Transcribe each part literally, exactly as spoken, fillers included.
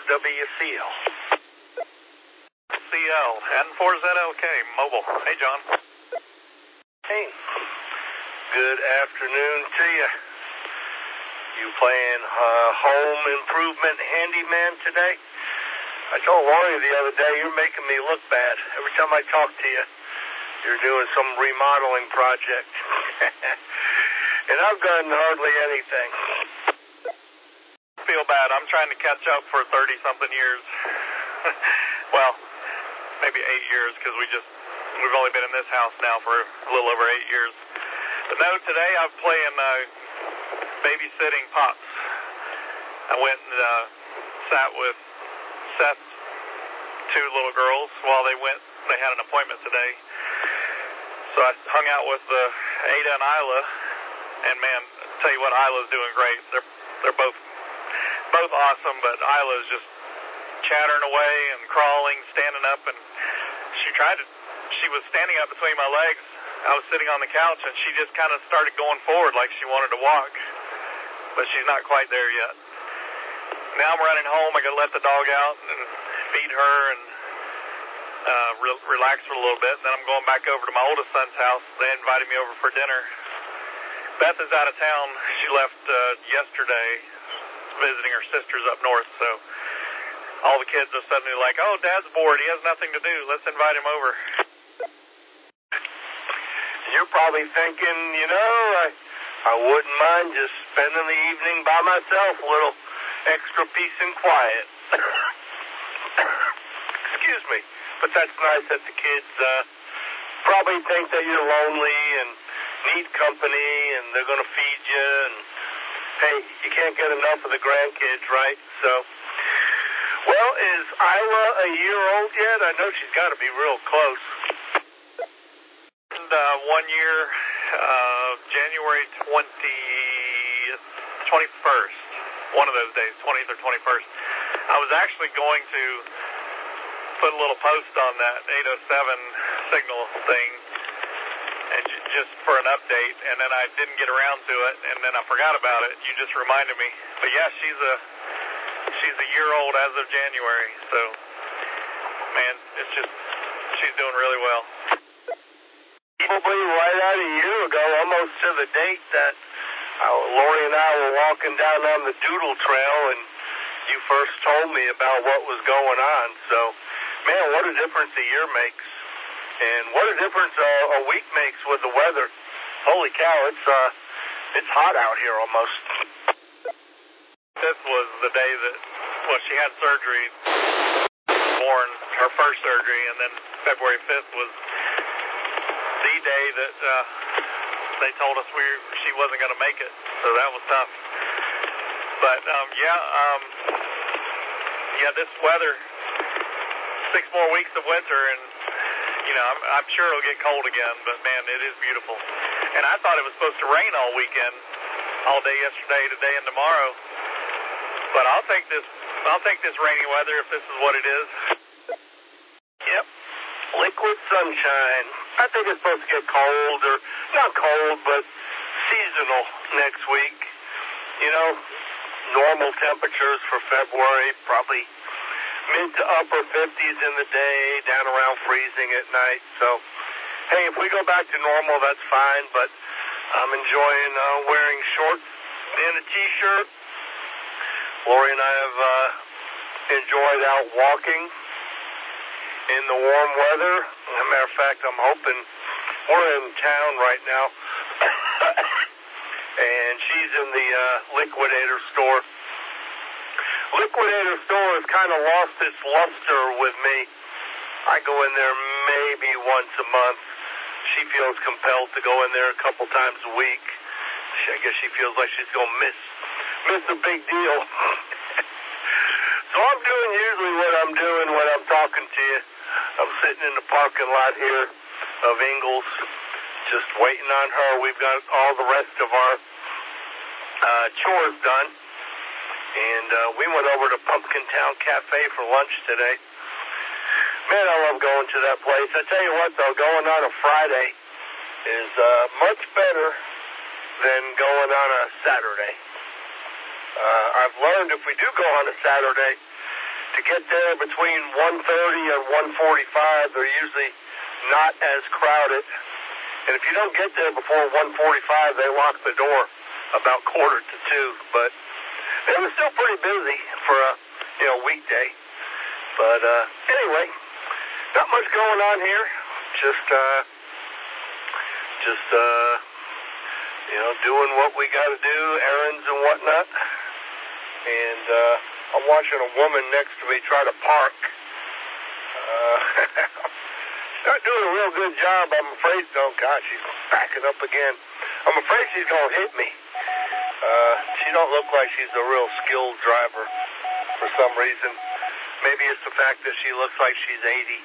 W C L. C L and four Z L K Mobile. Hey, John. Hey. Good afternoon to you. You playing uh, home improvement handyman today? I told Lori the other day, you're making me look bad. Every time I talk to you, you're doing some remodeling project. And I've done hardly anything. Feel bad. I'm trying to catch up for thirty-something years. Well, maybe eight years because we just, we've only been in this house now for a little over eight years. But no, today I'm playing uh, babysitting Pops. I went and uh, sat with Seth's two little girls while they went, they had an appointment today. So I hung out with uh, Ada and Isla, and man, I'll tell you what, Isla's doing great. They're they're both both awesome, but Isla's just chattering away and crawling, standing up, and she tried to, she was standing up between my legs. I was sitting on the couch, and she just kind of started going forward like she wanted to walk, but she's not quite there yet. Now I'm running home. I got to let the dog out and feed her and uh, re- relax for a little bit. Then I'm going back over to my oldest son's house. They invited me over for dinner. Beth is out of town. She left uh, yesterday visiting her sisters up north, so all the kids are suddenly like, oh, Dad's bored. He has nothing to do. Let's invite him over. You're probably thinking, you know, I, I wouldn't mind just spending the evening by myself, a little extra peace and quiet. Excuse me. But that's nice that the kids uh, probably think that you're lonely and need company and they're going to feed you. And, hey, you can't get enough of the grandkids, right? So, well, is Isla a year old yet? I know she's got to be real close. And uh, one year, uh, January twentieth, twenty-first. One of those days, twentieth or twenty-first. I was actually going to put a little post on that eight oh seven signal thing, and j- just for an update, and then I didn't get around to it, and then I forgot about it. You just reminded me. But yeah, she's a she's a year old as of January, so man, it's just, she's doing really well. Probably right out a year ago, almost to the date that Uh, Lori and I were walking down on the Doodle Trail, and you first told me about what was going on. So, man, what a difference a year makes. And what a difference a, a week makes with the weather. Holy cow, it's uh, it's hot out here almost. This was the day that, well, she had surgery, born, her first surgery, and then February fifth was the day that uh, they told us we she wasn't going to make it, so that was tough. But um, yeah, um, yeah, this weather, six more weeks of winter, and you know, I'm, I'm sure it'll get cold again. But man, it is beautiful. And I thought it was supposed to rain all weekend, all day yesterday, today, and tomorrow. But I'll take this. I'll take this rainy weather if this is what it is. Yep, liquid sunshine. I think it's supposed to get cold, or not cold, but seasonal next week. You know, normal temperatures for February, probably mid to upper fifties in the day, down around freezing at night. So, hey, if we go back to normal, that's fine, but I'm enjoying uh, wearing shorts and a T-shirt. Lori and I have uh, enjoyed out walking in the warm weather. As a matter of fact, I'm hoping we're in town right now, and she's in the uh, liquidator store. Liquidator store has kind of lost its luster with me. I go in there maybe once a month. She feels compelled to go in there a couple times a week. She, I guess she feels like she's going to miss miss a big deal. So I'm doing usually what I'm doing when I'm talking to you. I'm sitting in the parking lot here of Ingalls, just waiting on her. We've got all the rest of our uh, chores done. And uh, we went over to Pumpkin Town Cafe for lunch today. Man, I love going to that place. I tell you what, though, going on a Friday is uh, much better than going on a Saturday. Uh, I've learned if we do go on a Saturday, to get there between one thirty and one forty-five, they're usually not as crowded. And if you don't get there before one forty-five, they lock the door about quarter to two. But it was still pretty busy for a, you know, weekday. But uh, anyway, not much going on here. Just, uh, just, uh, you know, doing what we got to do, errands and whatnot. And uh, I'm watching a woman next to me try to park. Uh, she's not doing a real good job, I'm afraid. Oh, God, she's backing up again. I'm afraid she's going to hit me. Uh, she don't look like she's a real skilled driver for some reason. Maybe it's the fact that she looks like she's eighty.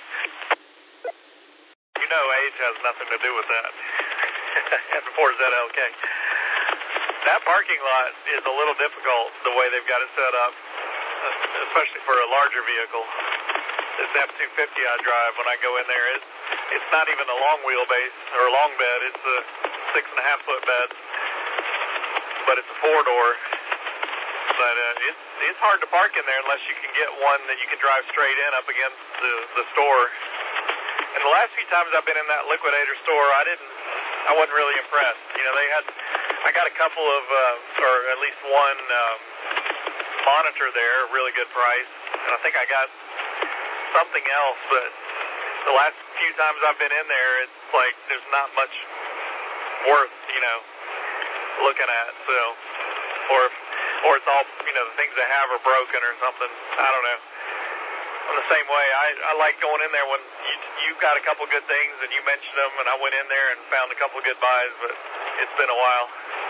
You know age has nothing to do with that. And before Z L K. That parking lot is a little difficult the way they've got it set up, especially for a larger vehicle. This F two fifty I drive, when I go in there, it's, it's not even a long wheelbase or a long bed. It's a six and a half foot bed, but it's a four door. But uh, it's it's hard to park in there unless you can get one that you can drive straight in up against the, the store. And the last few times I've been in that Liquidator store, I didn't, I wasn't really impressed. You know, they had, I got a couple of, uh, or at least one um, monitor there, a really good price. And I think I got something else, but the last few times I've been in there, it's like there's not much worth, you know, looking at. So, or if, or it's all, you know, the things they have are broken or something. I don't know. I'm the same way. I, I like going in there when you, you've got a couple good things and you mentioned them, and I went in there and found a couple good buys, but it's been a while.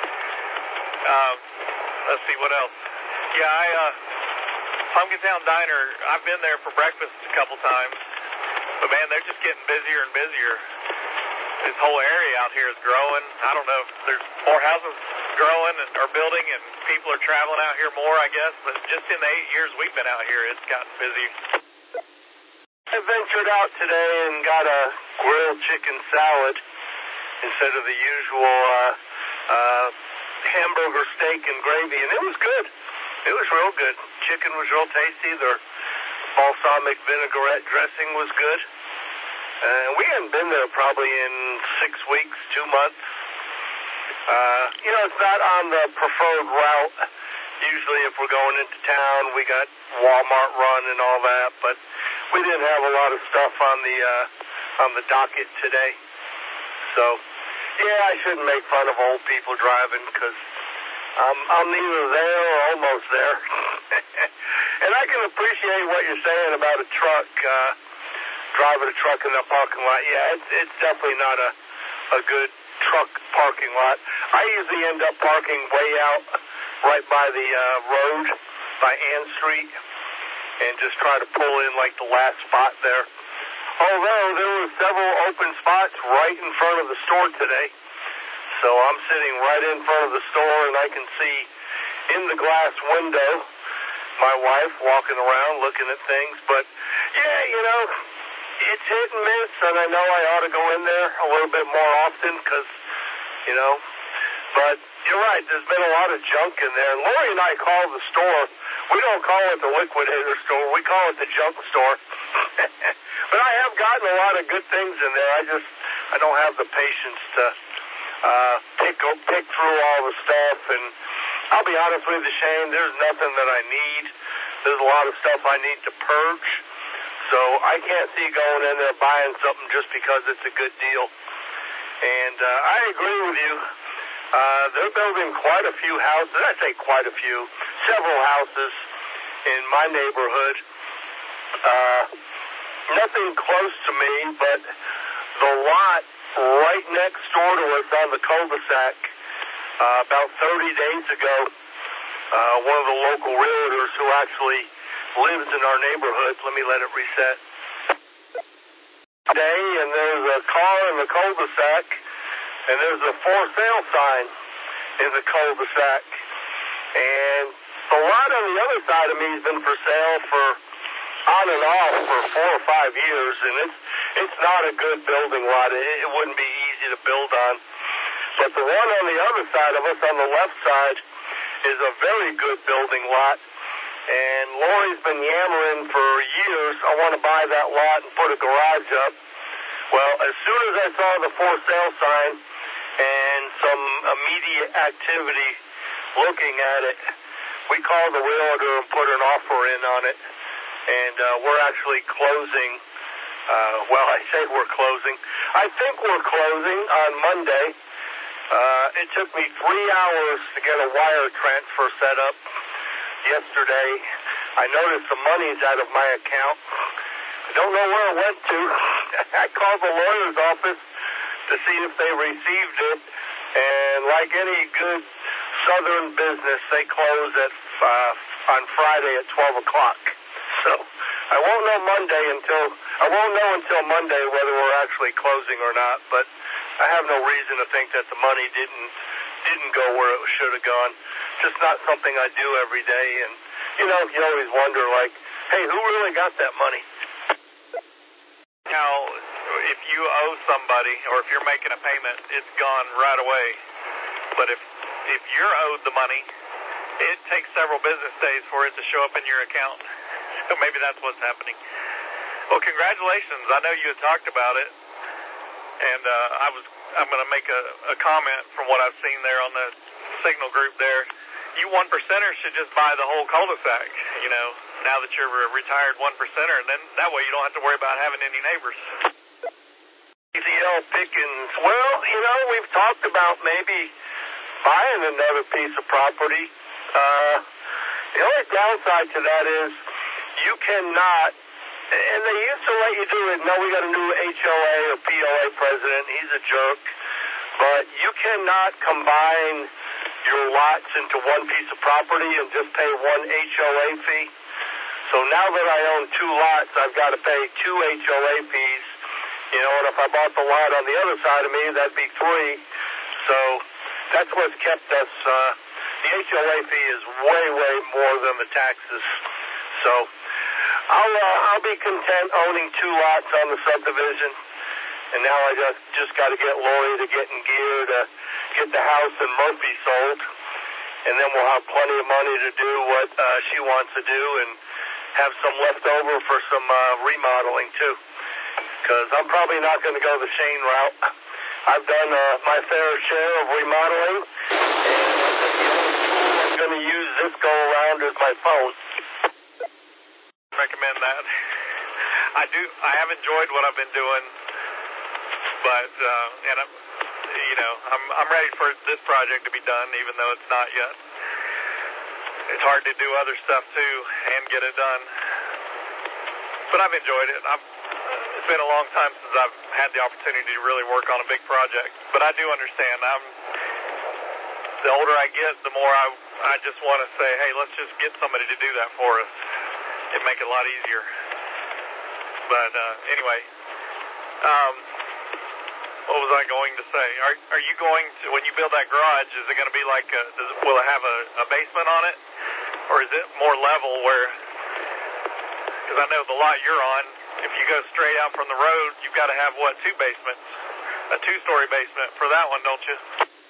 Um, let's see, what else? Yeah, I, uh, Pumpkin Town Diner, I've been there for breakfast a couple times, but man, they're just getting busier and busier. This whole area out here is growing. I don't know if there's more houses growing and, or building, and people are traveling out here more, I guess, but just in the eight years we've been out here, it's gotten busy. I ventured out today and got a grilled chicken salad instead of the usual uh, uh, hamburger steak and gravy, and it was good. It was real good. Chicken was real tasty. Their balsamic vinaigrette dressing was good. Uh, we hadn't been there probably in six weeks, two months. Uh, you know, it's not on the preferred route. Usually if we're going into town, we got Walmart run and all that, but we didn't have a lot of stuff on the uh, on the docket today. So, yeah, I shouldn't make fun of old people driving because I'm, I'm neither there or almost there. And I can appreciate what you're saying about a truck, uh, driving a truck in the parking lot. Yeah, it's, it's definitely not a, a good truck parking lot. I usually end up parking way out right by the uh, road, by Ann Street, and just try to pull in like the last spot there. Although there were several open spots right in front of the store today. So I'm sitting right in front of the store, and I can see in the glass window my wife walking around looking at things. But, yeah, you know, it's hit and miss, and I know I ought to go in there a little bit more often because, you know, but you're right, there's been a lot of junk in there. And Lori and I call the store, we don't call it the Liquidator store, we call it the junk store. But I have gotten a lot of good things in there. I just, I don't have the patience to uh, pick, pick through all the stuff. And I'll be honest with you, Shane, there's nothing that I need. There's a lot of stuff I need to purge. So I can't see going in there buying something just because it's a good deal. And uh, I agree with you. Uh, they're building quite a few houses. I say quite a few, several houses in my neighborhood. Uh, nothing close to me, but the lot right next door to us on the cul-de-sac, uh, about thirty days ago, uh, one of the local realtors who actually lives in our neighborhood, let me let it reset, today, and there's a car in the cul-de-sac, and there's a for sale sign in the cul-de-sac. And the lot on the other side of me has been for sale for on and off for four or five years, and it's it's not a good building lot. It, it wouldn't be easy to build on. But the one on the other side of us, on the left side, is a very good building lot. And Lori's been yammering for years, I want to buy that lot and put a garage up. Well, as soon as I saw the for sale sign and some immediate activity looking at it, we called the realtor and put an offer in on it. And uh, we're actually closing. Uh, well, I say we're closing. I think we're closing on Monday. Uh, it took me three hours to get a wire transfer set up yesterday. I noticed the money's out of my account. I don't know where it went to. I called the lawyer's office to see if they received it. And like any good Southern business, they close at uh, on Friday at twelve o'clock. So I won't know Monday until I won't know until Monday whether we're actually closing or not. But I have no reason to think that the money didn't didn't go where it should have gone. Just not something I do every day. And you know, you always wonder, like, hey, who really got that money? Now, if you owe somebody or if you're making a payment, it's gone right away. But if if you're owed the money, it takes several business days for it to show up in your account. So maybe that's what's happening. Well, congratulations. I know you had talked about it, and uh, I was I'm going to make a, a comment from what I've seen there on the signal group there. You one percenters should just buy the whole cul-de-sac, you know, now that you're a retired one percenter, and then that way you don't have to worry about having any neighbors. Easy L Pickens. Well, you know, we've talked about maybe buying another piece of property. Uh, the only downside to that is you cannot, and they used to let you do it. No, we got a new H O A or P O A president. He's a jerk. But you cannot combine your lots into one piece of property and just pay one H O A fee. So now that I own two lots, I've got to pay two H O A fees. You know, and if I bought the lot on the other side of me, that'd be three. So that's what's kept us. Uh, the H O A fee is way, way more than the taxes. So I'll uh, I'll be content owning two lots on the subdivision. And now I just just got to get Lori to get in gear to get the house in Murphy sold, and then we'll have plenty of money to do what uh, she wants to do, and have some left over for some uh, remodeling too. Because I'm probably not going to go the Shane route. I've done uh, my fair share of remodeling, and the only tool I'm going to use this go around is my phone. Recommend that. I do. I have enjoyed what I've been doing. But, uh, and I'm, you know, I'm I'm ready for this project to be done, even though it's not yet. It's hard to do other stuff, too, and get it done. But I've enjoyed it. I've, it's been a long time since I've had the opportunity to really work on a big project. But I do understand. I'm, the older I get, the more I, I just want to say, hey, let's just get somebody to do that for us. It'd make it a lot easier. But, uh, anyway, um... what was I going to say? Are are you going to, when you build that garage, is it going to be like, a, does it, will it have a, a basement on it? Or is it more level where, because I know the lot you're on, if you go straight out from the road, you've got to have, what, two basements? A two-story basement for that one, don't you?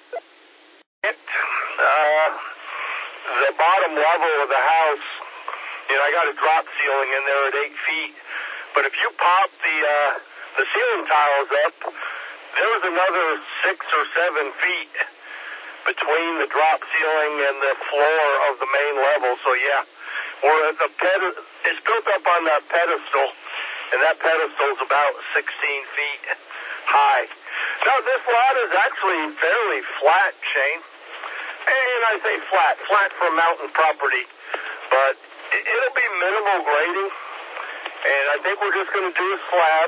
It, uh, the bottom level of the house, you know, I got a drop ceiling in there at eight feet. But if you pop the, uh, the ceiling tiles up, there's another six or seven feet between the drop ceiling and the floor of the main level. So yeah, we're at the ped- it's built up on that pedestal, and that pedestal's about sixteen feet high. Now this lot is actually fairly flat, Shane. And I say flat, flat for mountain property, but it- it'll be minimal grading, and I think we're just going to do a slab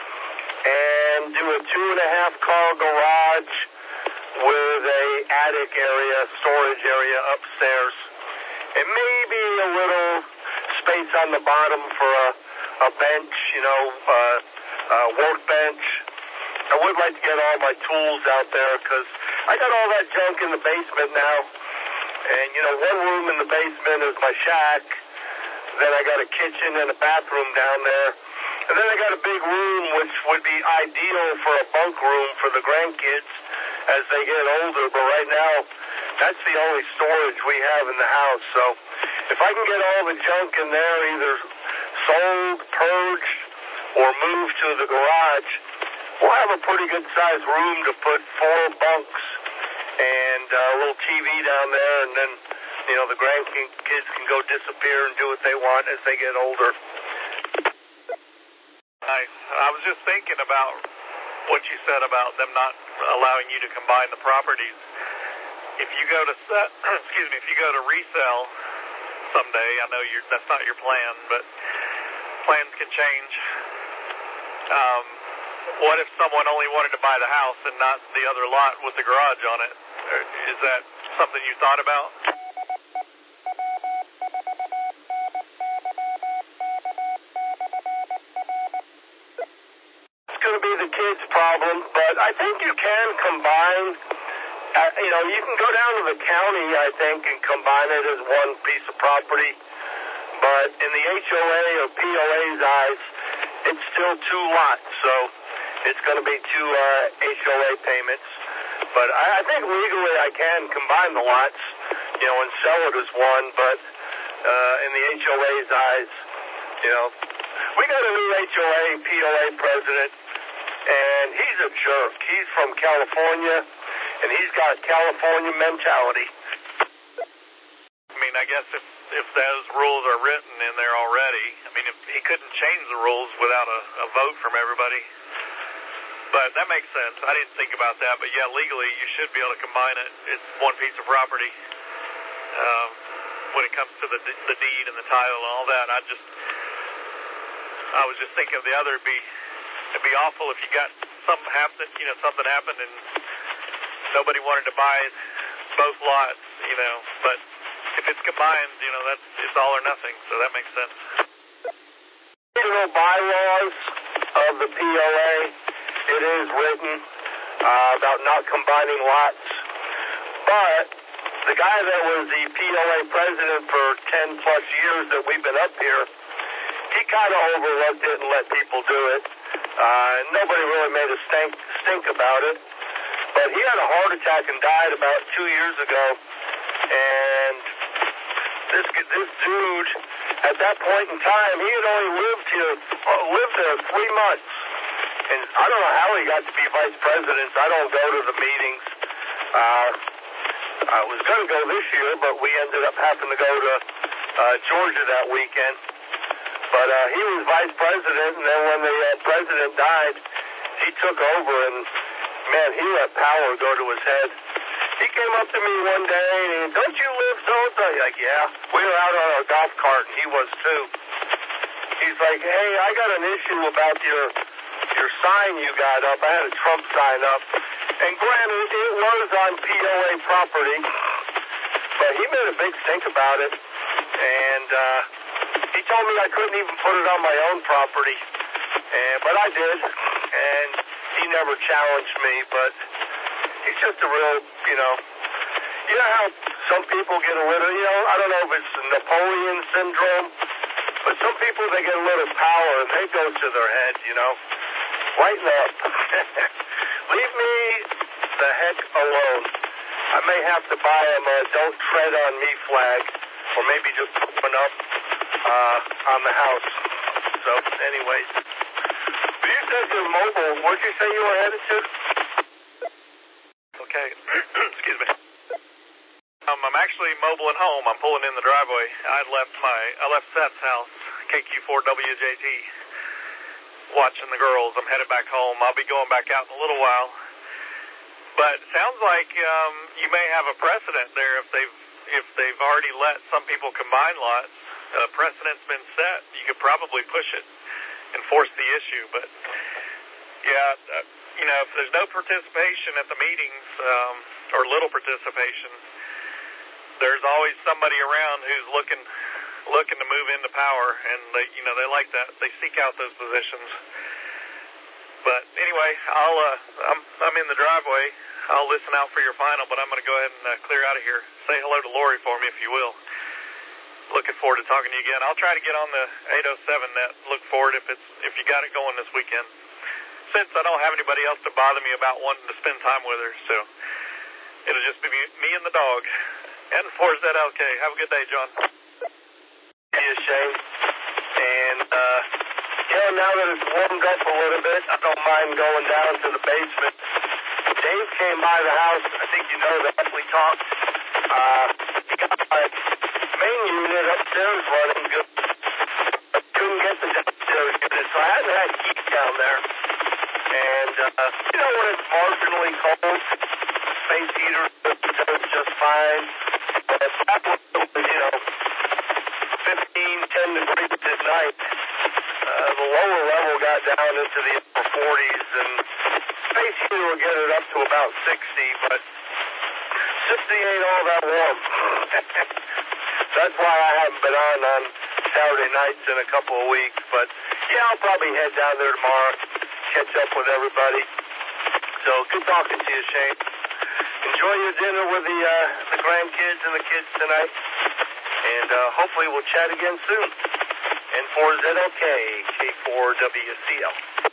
and do a two and a half car garage with a attic area, storage area upstairs, and maybe a little space on the bottom for a, a bench, you know, uh, a workbench. I would like to get all my tools out there because I got all that junk in the basement now, and you know, one room in the basement is my shack. Then I got a kitchen and a bathroom down there. And then I got a big room which would be ideal for a bunk room for the grandkids as they get older. But right now, that's the only storage we have in the house. So if I can get all the junk in there either sold, purged, or moved to the garage, we'll have a pretty good-sized room to put four bunks and a little T V down there, and then, you know, the grandkids can go disappear and do what they want as they get older. Nice. I was just thinking about what you said about them not allowing you to combine the properties. If you go to set, excuse me, if you go to resell someday, I know you're, that's not your plan, but plans can change. Um, what if someone only wanted to buy the house and not the other lot with the garage on it? Is that something you thought about? It's going to be the kids' problem, but I think you can combine. Uh, you know, you can go down to the county, I think, and combine it as one piece of property. But in the H O A or P O A's eyes, it's still two lots, so it's going to be two uh, H O A payments. But I, I think legally I can combine the lots, you know, and sell it as one. But uh, in the H O A's eyes, you know, we got a new H O A, P O A president, and he's a jerk. He's from California, and he's got California mentality. I mean, I guess if, if those rules are written in there already, I mean, if he couldn't change the rules without a, a vote from everybody. But that makes sense. I didn't think about that. But, yeah, legally you should be able to combine it. It's one piece of property. Um, when it comes to the the deed and the title and all that, I just, I was just thinking of the other. It'd be, it'd be awful if you got something happen, you know, something happened and nobody wanted to buy both lots, you know. But if it's combined, you know, that's it's all or nothing. So that makes sense. Regional bylaws of the P O A, it is written uh, about not combining lots. But the guy that was the P O A president for ten plus years that we've been up here, he kind of overlooked it and let people do it. Uh, nobody really made a stink, stink about it. But he had a heart attack and died about two years ago. And this this dude, at that point in time, he had only lived here, uh, lived there three months. And I don't know how he got to be vice president. I don't go to the meetings. Uh, I was going to go this year, but we ended up having to go to uh, Georgia that weekend. But uh, he was vice president, and then when the uh, president died, he took over, and man, he let power go to his head. He came up to me one day, and don't you live so-and-so? Like, yeah. We were out on our golf cart, and he was too. He's like, hey, I got an issue about your your sign you got up. I had a Trump sign up. And granted, it was on P O A property, but he made a big stink about it. And uh, he told me I couldn't even put it on my own property. And, but I did, and he never challenged me, but he's just a real, you know, you know how some people get a little, you know, I don't know if it's Napoleon syndrome, but some people, they get a little power and they go to their head, you know. Lighten up. Leave me the heck alone. I may have to buy him a don't tread on me flag, or maybe just put one up uh, on the house. So, anyways. You said you're mobile. Where'd you say you were headed to? Okay. Excuse me. Um, I'm actually mobile at home. I'm pulling in the driveway. I left my, I left Seth's house, K Q four W J T, watching the girls. I'm headed back home. I'll be going back out in a little while. But it sounds like um, you may have a precedent there if they've if they've already let some people combine lots. A precedent's been set. You could probably push it and force the issue. But yeah, uh, you know, if there's no participation at the meetings um, or little participation, there's always somebody around who's looking looking to move into power, and they, you know, they like that. They seek out those positions. But anyway, I'll uh, I'm I'm in the driveway. I'll listen out for your final, but I'm going to go ahead and uh, clear out of here. Say hello to Lori for me if you will. Looking forward to talking to you again. I'll try to get on the eight oh seven net. Look forward if it's if you got it going this weekend. Since I don't have anybody else to bother me about wanting to spend time with her, so it'll just be me, me and the dog. And for Z L K. Have a good day, John. you, Shane. And, uh, you know, now that it's warmed up a little bit, I don't mind going down to the basement. Dave came by the house. I think you know that. We talked. Uh, he got my main unit upstairs running good. But couldn't get the downstairs unit, so I hadn't had heat down there. And, uh, you know, when it's marginally cold, space heater does just fine. But that was, you know, fifteen, ten degrees at night. Uh, the lower level got down into the upper forties, and space heater will get it up to about sixty, but sixty ain't all that warm. That's why I haven't been on on Saturday nights in a couple of weeks. But, yeah, I'll probably head down there tomorrow, catch up with everybody. So, good talking to you, Shane. Enjoy your dinner with the, uh, the grandkids and the kids tonight. And uh, hopefully we'll chat again soon. And for Z L K, K four W C L.